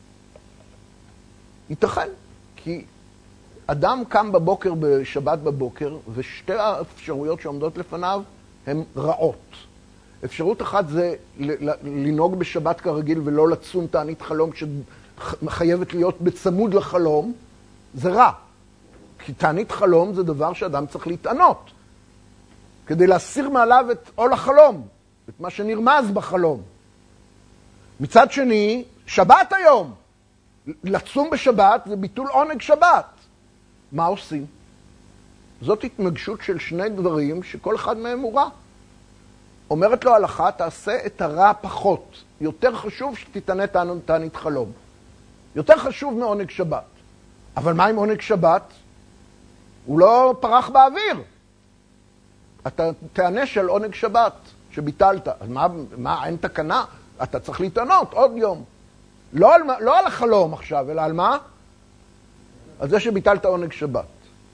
ייתכן, כי אדם קם בבוקר בשבת בבוקר, ושתי האפשרויות שעומדות לפניו הן רעות. אפשרות אחת זה לנהוג בשבת כרגיל ולא לצום תענית חלום שחייבת להיות בצמוד לחלום, זה רע. כי תענית חלום זה דבר שאדם צריך להתענות, כדי להסיר מעליו את עול החלום, את מה שנרמז בחלום. מצד שני, שבת היום, לצום בשבת זה ביטול עונג שבת. מה עושים? זאת התנגשות של שני דברים שכל אחד מהם הוא רע. אומרת לו הלכה, תעשה את הרע פחות. יותר חשוב שתתענה תענית חלום. יותר חשוב מעונג שבת. אבל מה עם עונג שבת? הוא לא פרח באוויר. אתה תענה של עונג שבת שביטלת. אז מה, מה, אין תקנה? אתה צריך להתענות עוד יום. לא על, לא על החלום עכשיו, אלא על מה? על זה שביטלת עונג שבת.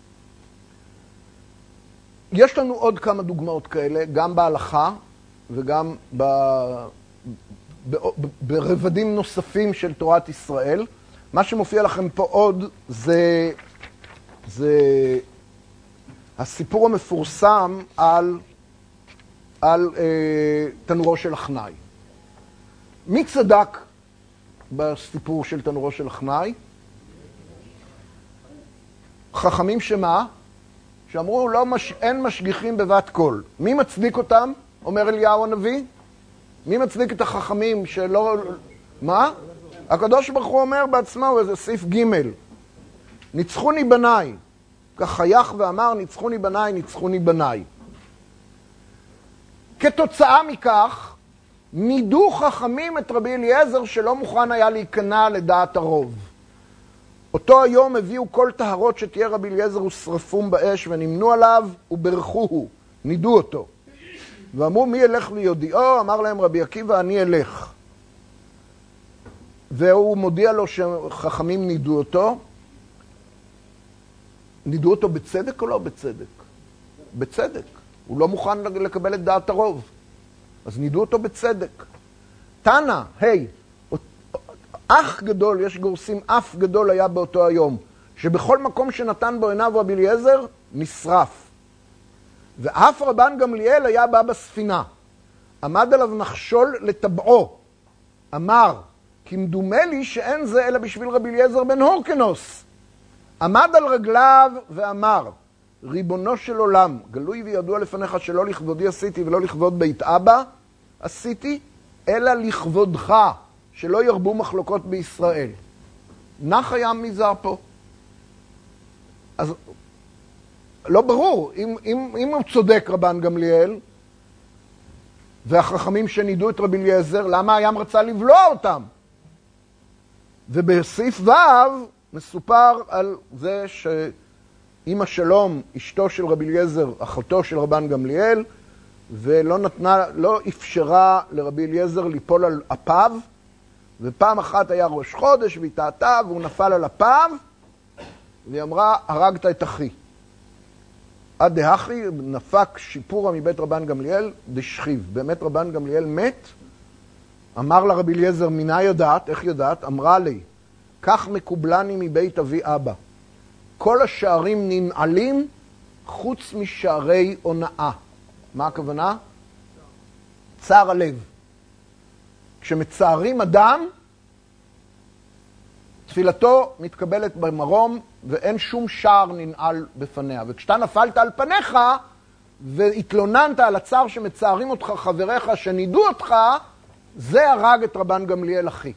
יש לנו עוד כמה דוגמאות כאלה, גם בהלכה וגם ב, ב, ב, ברבדים נוספים של תורת ישראל. מה שמופיע לכם פה עוד זה, זה הסיפור המפורסם על, על אה, תנורו של אחנאי. מי צדק בסיפור של תנורו של אחנאי? חכמים שמה? שאמרו, לא מש... אין משגיחים בבת קול. מי מצדיק אותם? אומר אליהו הנביא. מי מצדיק את החכמים שלא... מה? הקדוש ברוך הוא אומר בעצמו, זה סעיף ג' ניצחוני בניי. כך חייך ואמר, ניצחוני בניי, ניצחוני בניי. כתוצאה מכך, נידו חכמים את רבי אליעזר שלא מוכן היה להיכנע לדעת הרוב. אותו היום הביאו כל טהרות שתהיה רבי אליעזר ושרפום באש ונמנו עליו וברכוהו, נידו אותו. ואמרו מי ילך ויודיעו? אמר להם רבי עקיבא אני אלך. והוא מודיע לו שחכמים נידו אותו. נידו אותו בצדק או לא בצדק? בצדק. הוא לא מוכן לקבל את דעת הרוב. אז נידו אותו בצדק. תנא, היי, אח גדול, יש גורסים, אף גדול היה באותו היום, שבכל מקום שנתן בו עיניו רבי אליעזר, נשרף. ואף רבן גמליאל היה בא בספינה. עמד עליו נחשול לטבעו. אמר, כי מדומה לי שאין זה אלא בשביל רבי אליעזר בן הורקנוס. עמד על רגליו ואמר, ריבונו של עולם, גלוי וידוע לפניך שלא לכבודי עשיתי ולא לכבוד בית אבא עשיתי, אלא לכבודך, שלא ירבו מחלוקות בישראל. נח היה מזר פה. אז לא ברור, אם, אם, אם הוא צודק רבן גמליאל, והחכמים שנידו את רבי אליעזר, למה הים רצה לבלוע אותם? ובסעיף ו' מסופר על זה שאמא שלום, אשתו של רבי אליעזר, אחותו של רבן גמליאל, ולא נתנה, לא אפשרה לרבי אליעזר ליפול על אפיו, ופעם אחת היה ראש חודש והיא טעתה והוא נפל על אפיו, והיא אמרה, הרגת את אחי. עד דהכי נפק שיפורה מבית רבן גמליאל דשכיב. באמת רבן גמליאל מת, אמר לרבי אליעזר, מינה יודעת, איך יודעת? אמרה לי, כך מקובלני מבית אבי אבא. כל השערים ננעלים חוץ משערי הונאה. מה הכוונה? צער הלב. כשמצערים אדם, תפילתו מתקבלת במרום ואין שום שער ננעל בפניה. וכשאתה נפלת על פניך והתלוננת על הצער שמצערים אותך חבריך שנידו אותך, זה הרג את רבן גמליאל אחי.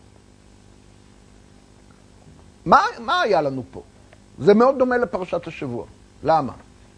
מה, מה היה לנו פה? זה מאוד דומה לפרשת השבוע. למה?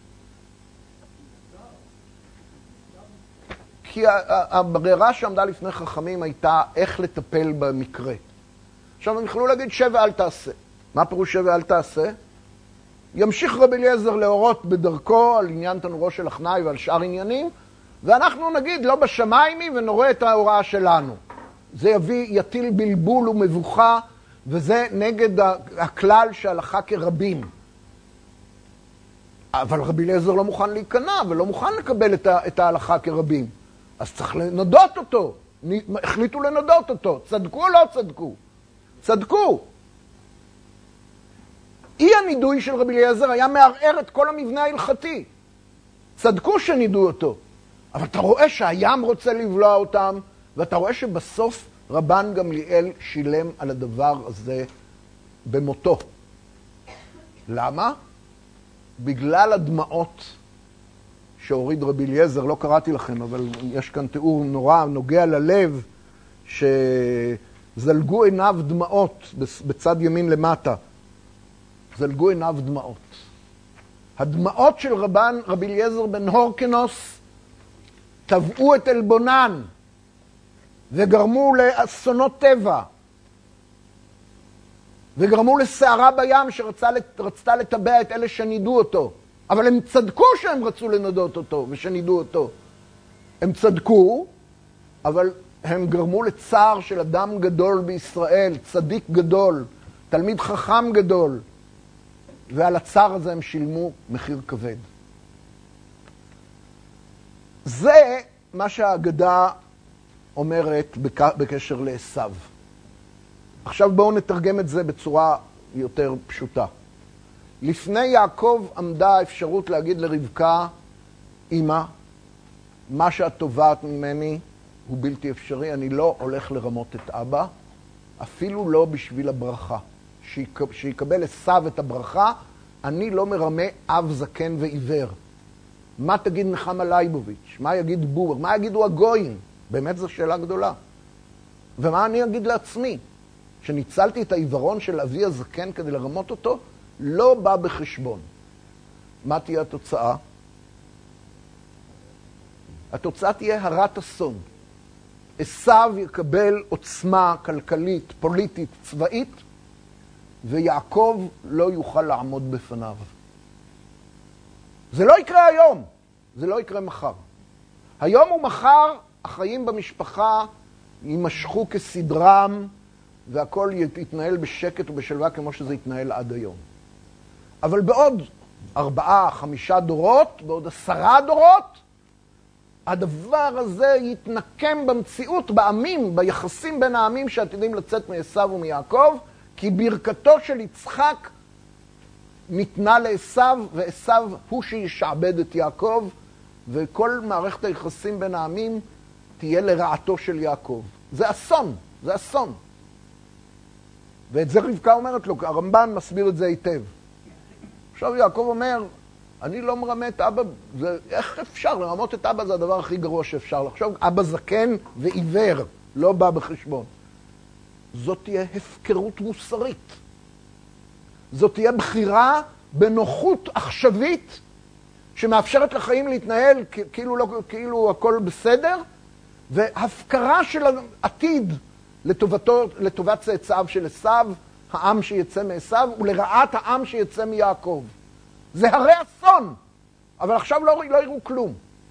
כי הברירה שעמדה לפני חכמים הייתה איך לטפל במקרה. עכשיו הם יכלו להגיד שב ואל תעשה. מה פירוש שב ואל תעשה? ימשיך רבי אליעזר להורות בדרכו על עניין תנורו של אחנאי ועל שאר עניינים, ואנחנו נגיד לא בשמיים היא ונורא את ההוראה שלנו. זה יביא, יטיל בלבול ומבוכה, וזה נגד הכלל שהלכה כרבים. אבל רבי אליעזר לא מוכן להיכנע ולא מוכן לקבל את ההלכה כרבים. אז צריך לנדות אותו. החליטו לנדות אותו. צדקו או לא צדקו? צדקו. אי הנידוי של רבי אליעזר היה מערער את כל המבנה ההלכתי. צדקו שנידו אותו. אבל אתה רואה שהים רוצה לבלוע אותם, ואתה רואה שבסוף רבן גמליאל שילם על הדבר הזה במותו. למה? בגלל הדמעות שהוריד רבי אליעזר, לא קראתי לכם, אבל יש כאן תיאור נורא, נוגע ללב, שזלגו עיניו דמעות בצד ימין למטה. זלגו עיניו דמעות. הדמעות של רבן רבי אליעזר בן הורקנוס טבעו את אלבונן וגרמו לאסונות טבע וגרמו לסערה בים שרצתה לטבע את אלה שנידו אותו. אבל הם צדקו שהם רצו לנדות אותו ושנידו אותו. הם צדקו, אבל הם גרמו לצער של אדם גדול בישראל, צדיק גדול, תלמיד חכם גדול, ועל הצער הזה הם שילמו מחיר כבד. זה מה שהאגדה אומרת בקשר לעשיו. עכשיו בואו נתרגם את זה בצורה יותר פשוטה. לפני יעקב עמדה האפשרות להגיד לרבקה, אמא, מה שאת תובעת ממני הוא בלתי אפשרי, אני לא הולך לרמות את אבא, אפילו לא בשביל הברכה. שיקבל עשיו את הברכה, אני לא מרמה אב זקן ועיוור. מה תגיד נחמה לייבוביץ'? מה יגיד בור? מה יגידו הגויים? באמת זו שאלה גדולה. ומה אני אגיד לעצמי? שניצלתי את העיוורון של אבי הזקן כדי לרמות אותו, לא בא בחשבון. מה תהיה התוצאה? התוצאה תהיה הרת אסון. עשיו יקבל עוצמה כלכלית, פוליטית, צבאית, ויעקב לא יוכל לעמוד בפניו. זה לא יקרה היום, זה לא יקרה מחר. היום ומחר החיים במשפחה יימשכו כסדרם, והכל יתנהל בשקט ובשלווה כמו שזה יתנהל עד היום. אבל בעוד ארבעה, חמישה דורות, בעוד עשרה דורות, הדבר הזה יתנקם במציאות, בעמים, ביחסים בין העמים שעתידים לצאת מעשיו ומיעקב, כי ברכתו של יצחק ניתנה לעשיו, ועשיו הוא שישעבד את יעקב, וכל מערכת היחסים בין העמים תהיה לרעתו של יעקב. זה אסון, זה אסון. ואת זה רבקה אומרת לו, הרמב"ן מסביר את זה היטב. עכשיו יעקב אומר, אני לא מרמה את אבא, זה, איך אפשר? לרמות את אבא זה הדבר הכי גרוע שאפשר לחשוב. אבא זקן ועיוור, לא בא בחשבון. זאת תהיה הפקרות מוסרית. זאת תהיה בחירה בנוחות עכשווית, שמאפשרת לחיים להתנהל כאילו, לא, כאילו הכל בסדר, והפקרה של העתיד לטובתו, לטובת צאצאיו של עשיו, העם שיצא מעשיו, ולרעת העם שיצא מיעקב. זה הרי אסון, אבל עכשיו לא, לא יראו כלום.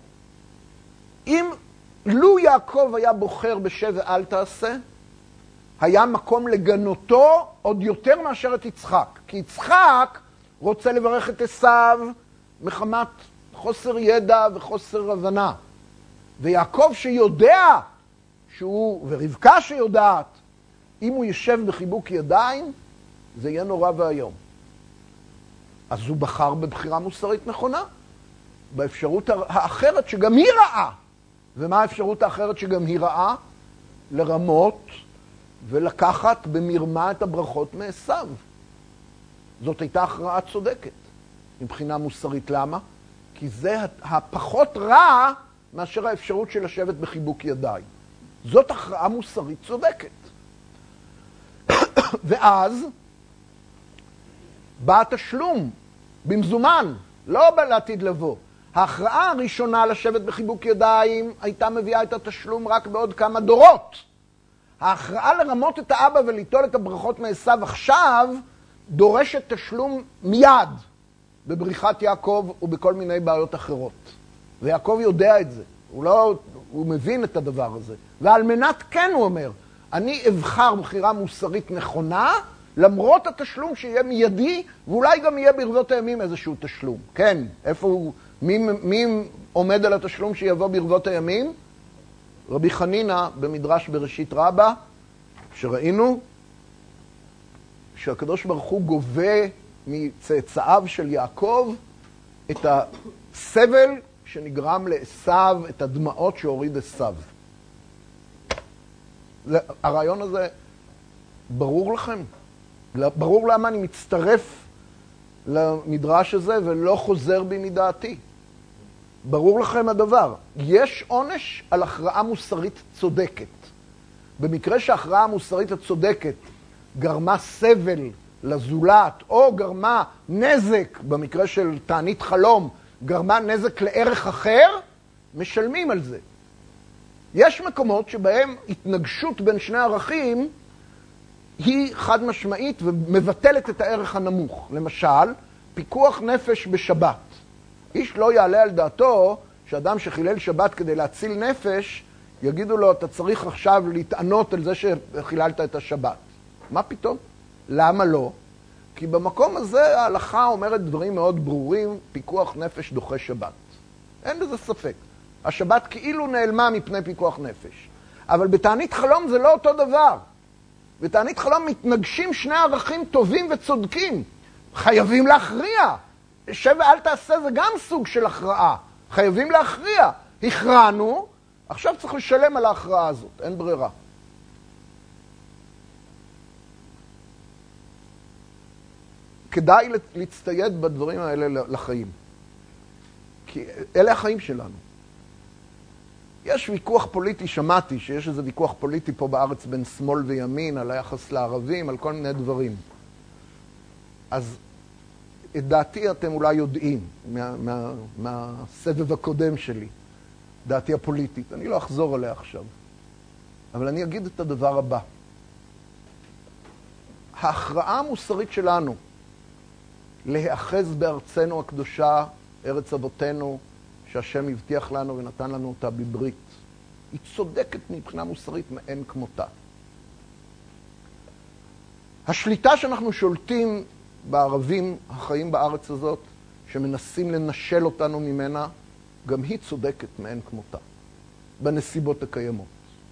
אם לו יעקב היה בוחר בשב ואל תעשה, היה מקום לגנותו עוד יותר מאשר את יצחק. כי יצחק רוצה לברך את עשיו מחמת חוסר ידע וחוסר הבנה. ויעקב שיודע, שהוא, ורבקה שיודעת, אם הוא ישב בחיבוק ידיים, זה יהיה נורא והיום. אז הוא בחר בבחירה מוסרית נכונה, באפשרות האחרת שגם היא רעה. ומה האפשרות האחרת שגם היא רעה? לרמות ולקחת במרמה את הברכות מעשיו. זאת הייתה הכרעה צודקת, מבחינה מוסרית. למה? כי זה הפחות רע מאשר האפשרות של לשבת בחיבוק ידיים. זאת הכרעה מוסרית צודקת. ואז בא התשלום במזומן, לא לעתיד לבוא. ההכרעה הראשונה לשבת בחיבוק ידיים הייתה מביאה את התשלום רק בעוד כמה דורות. ההכרעה לרמות את האבא וליטול את הברכות מעשיו עכשיו דורשת תשלום מיד. בבריחת יעקב ובכל מיני בעיות אחרות. ויעקב יודע את זה. הוא לא, הוא מבין את הדבר הזה. ועל מנת כן הוא אומר, אני אבחר בחירה מוסרית נכונה, למרות התשלום שיהיה מיידי, ואולי גם יהיה ברבות הימים איזשהו תשלום. כן, איפה הוא, מי, מי עומד על התשלום שיבוא ברבות הימים? רבי חנינה במדרש בראשית רבה, שראינו שהקדוש ברוך הוא גובה מצאצאיו של יעקב את הסבל שנגרם לעשיו, את הדמעות שהוריד עשיו. הרעיון הזה ברור לכם? ברור למה אני מצטרף למדרש הזה ולא חוזר בי מדעתי. ברור לכם הדבר. יש עונש על הכרעה מוסרית צודקת. במקרה שההכרעה המוסרית הצודקת גרמה סבל לזולת, או גרמה נזק, במקרה של תענית חלום, גרמה נזק לערך אחר, משלמים על זה. יש מקומות שבהם התנגשות בין שני ערכים היא חד משמעית ומבטלת את הערך הנמוך. למשל, פיקוח נפש בשבת. איש לא יעלה על דעתו שאדם שחילל שבת כדי להציל נפש, יגידו לו, אתה צריך עכשיו להתענות על זה שחיללת את השבת. מה פתאום? למה לא? כי במקום הזה ההלכה אומרת דברים מאוד ברורים, פיקוח נפש דוחה שבת. אין בזה ספק. השבת כאילו נעלמה מפני פיקוח נפש. אבל בתענית חלום זה לא אותו דבר. בתענית חלום מתנגשים שני ערכים טובים וצודקים. חייבים להכריע. שב ואל תעשה זה גם סוג של הכרעה. חייבים להכריע. הכרענו, עכשיו צריך לשלם על ההכרעה הזאת. אין ברירה. כדאי להצטייד בדברים האלה לחיים. כי אלה החיים שלנו. יש ויכוח פוליטי, שמעתי שיש איזה ויכוח פוליטי פה בארץ בין שמאל וימין, על היחס לערבים, על כל מיני דברים. אז את דעתי אתם אולי יודעים מה, מה, מהסבב הקודם שלי, דעתי הפוליטית. אני לא אחזור עליה עכשיו. אבל אני אגיד את הדבר הבא. ההכרעה המוסרית שלנו להיאחז בארצנו הקדושה, ארץ אבותינו, שהשם הבטיח לנו ונתן לנו אותה בברית, היא צודקת מבחינה מוסרית מאין כמותה. השליטה שאנחנו שולטים בערבים החיים בארץ הזאת, שמנסים לנשל אותנו ממנה, גם היא צודקת מאין כמותה, בנסיבות הקיימות.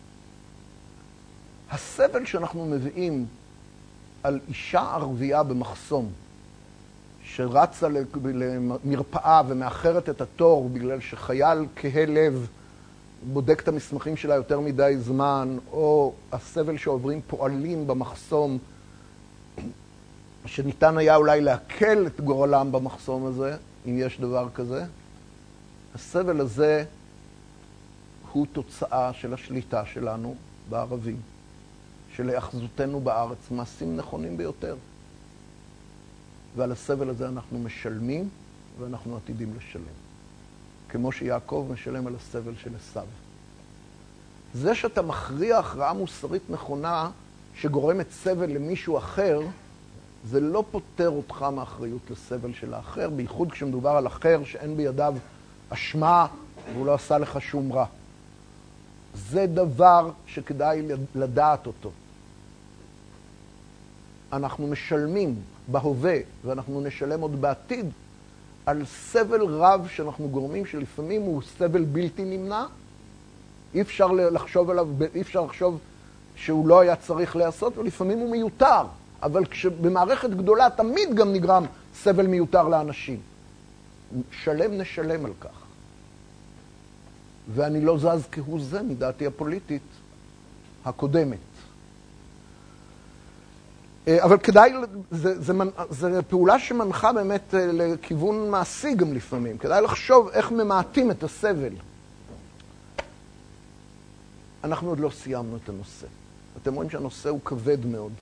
הסבל שאנחנו מביאים על אישה ערבייה במחסום, שרצה למרפאה ומאחרת את התור בגלל שחייל כהה לב בודק את המסמכים שלה יותר מדי זמן, או הסבל שעוברים פועלים במחסום, שניתן היה אולי להקל את גורלם במחסום הזה, אם יש דבר כזה. הסבל הזה הוא תוצאה של השליטה שלנו בערבים, של היאחזותנו בארץ, מעשים נכונים ביותר. ועל הסבל הזה אנחנו משלמים, ואנחנו עתידים לשלם. כמו שיעקב משלם על הסבל של עשיו. זה שאתה מכריע הכרעה מוסרית נכונה, שגורמת סבל למישהו אחר, זה לא פותר אותך מאחריות לסבל של האחר, בייחוד כשמדובר על אחר שאין בידיו אשמה, והוא לא עשה לך שום רע. זה דבר שכדאי לדעת אותו. אנחנו משלמים בהווה, ואנחנו נשלם עוד בעתיד, על סבל רב שאנחנו גורמים, שלפעמים הוא סבל בלתי נמנע. אי אפשר לחשוב עליו, אי אפשר לחשוב שהוא לא היה צריך לעשות, ולפעמים הוא מיותר. אבל במערכת גדולה תמיד גם נגרם סבל מיותר לאנשים. שלם נשלם על כך. ואני לא זז כהוא זה מדעתי הפוליטית הקודמת. אבל כדאי, זה, זה, זה פעולה שמנחה באמת לכיוון מעשי גם לפעמים. כדאי לחשוב איך ממעטים את הסבל. אנחנו עוד לא סיימנו את הנושא. אתם רואים שהנושא הוא כבד מאוד.